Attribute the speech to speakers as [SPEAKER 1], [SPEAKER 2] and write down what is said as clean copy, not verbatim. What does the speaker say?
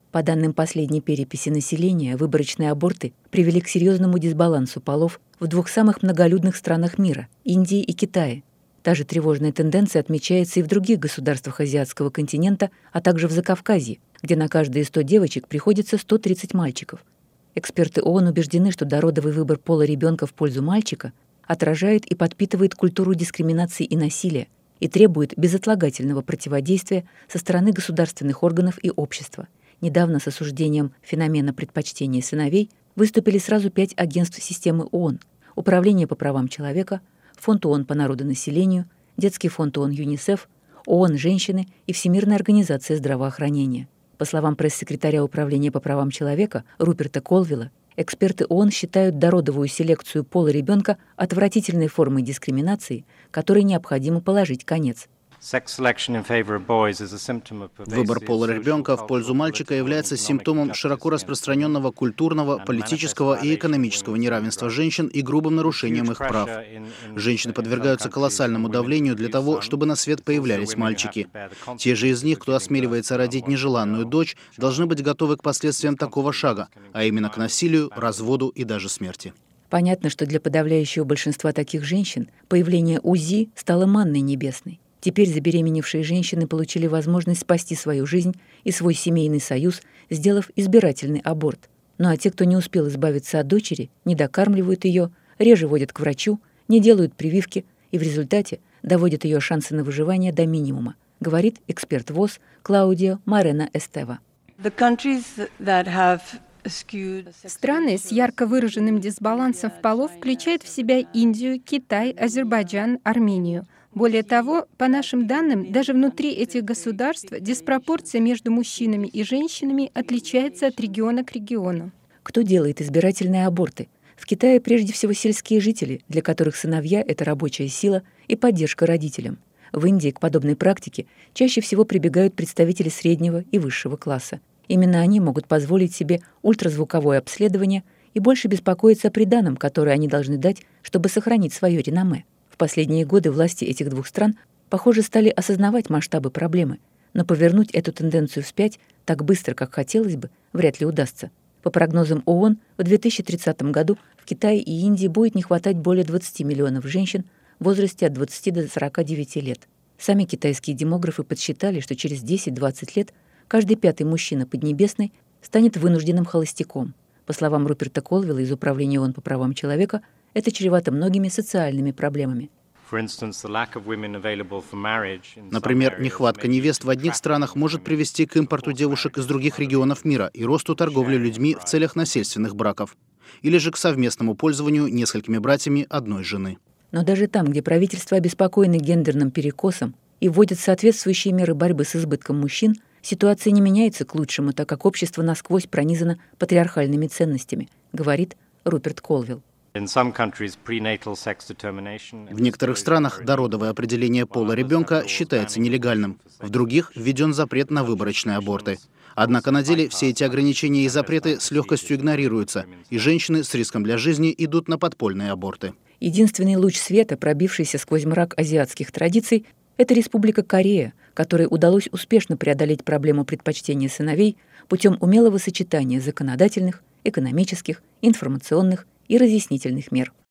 [SPEAKER 1] По данным последней переписи населения, выборочные аборты привели к серьезному дисбалансу полов в двух самых многолюдных странах мира – Индии и Китае. Та же тревожная тенденция отмечается и в других государствах азиатского континента, а также в Закавказье, где на каждые 100 девочек приходится 130 мальчиков. Эксперты ООН убеждены, что дородовый выбор пола ребенка в пользу мальчика отражает и подпитывает культуру дискриминации и насилия и требует безотлагательного противодействия со стороны государственных органов и общества. Недавно с осуждением феномена предпочтения сыновей выступили сразу 5 агентств системы ООН: Управление по правам человека, Фонд ООН по народонаселению, Детский фонд ООН ЮНИСЕФ, ООН «Женщины» и Всемирная организация здравоохранения. По словам пресс-секретаря Управления по правам человека Руперта Колвилла, эксперты ООН считают дородовую селекцию пола ребенка отвратительной формой дискриминации, которой необходимо положить конец.
[SPEAKER 2] Выбор пола ребенка в пользу мальчика является симптомом широко распространенного культурного, политического и экономического неравенства женщин и грубым нарушением их прав. Женщины подвергаются колоссальному давлению для того, чтобы на свет появлялись мальчики. Те же из них, кто осмеливается родить нежеланную дочь, должны быть готовы к последствиям такого шага, а именно к насилию, разводу и даже смерти.
[SPEAKER 1] Понятно, что для подавляющего большинства таких женщин появление УЗИ стало манной небесной. Теперь забеременевшие женщины получили возможность спасти свою жизнь и свой семейный союз, сделав избирательный аборт. Ну а те, кто не успел избавиться от дочери, не докармливают ее, реже водят к врачу, не делают прививки и в результате доводят ее шансы на выживание до минимума, говорит эксперт ВОЗ Клаудио Морено Эстева.
[SPEAKER 3] Страны с ярко выраженным дисбалансом полов включают в себя Индию, Китай, Азербайджан, Армению. Более того, по нашим данным, даже внутри этих государств диспропорция между мужчинами и женщинами отличается от региона к региону.
[SPEAKER 1] Кто делает избирательные аборты? В Китае прежде всего сельские жители, для которых сыновья — это рабочая сила и поддержка родителям. В Индии к подобной практике чаще всего прибегают представители среднего и высшего класса. Именно они могут позволить себе ультразвуковое обследование и больше беспокоиться о приданом, которое они должны дать, чтобы сохранить свое реноме. В последние годы власти этих двух стран, похоже, стали осознавать масштабы проблемы, но повернуть эту тенденцию вспять так быстро, как хотелось бы, вряд ли удастся. По прогнозам ООН, в 2030 году в Китае и Индии будет не хватать более 20 миллионов женщин в возрасте от 20 до 49 лет. Сами китайские демографы подсчитали, что через 10-20 лет каждый 5-й мужчина Поднебесной станет вынужденным холостяком. По словам Руперта Колвилла из Управления ООН по правам человека, это чревато многими социальными проблемами.
[SPEAKER 2] Например, нехватка невест в одних странах может привести к импорту девушек из других регионов мира и росту торговли людьми в целях насильственных браков. Или же к совместному пользованию несколькими братьями одной жены.
[SPEAKER 1] Но даже там, где правительства обеспокоены гендерным перекосом и вводят соответствующие меры борьбы с избытком мужчин, ситуация не меняется к лучшему, так как общество насквозь пронизано патриархальными ценностями, говорит Руперт Колвилл.
[SPEAKER 2] В некоторых странах дородовое определение пола ребенка считается нелегальным, в других введен запрет на выборочные аборты. Однако на деле все эти ограничения и запреты с легкостью игнорируются, и женщины с риском для жизни идут на подпольные аборты.
[SPEAKER 1] Единственный луч света, пробившийся сквозь мрак азиатских традиций, это Республика Корея, которой удалось успешно преодолеть проблему предпочтения сыновей путем умелого сочетания законодательных, экономических, информационных и разъяснительных мер.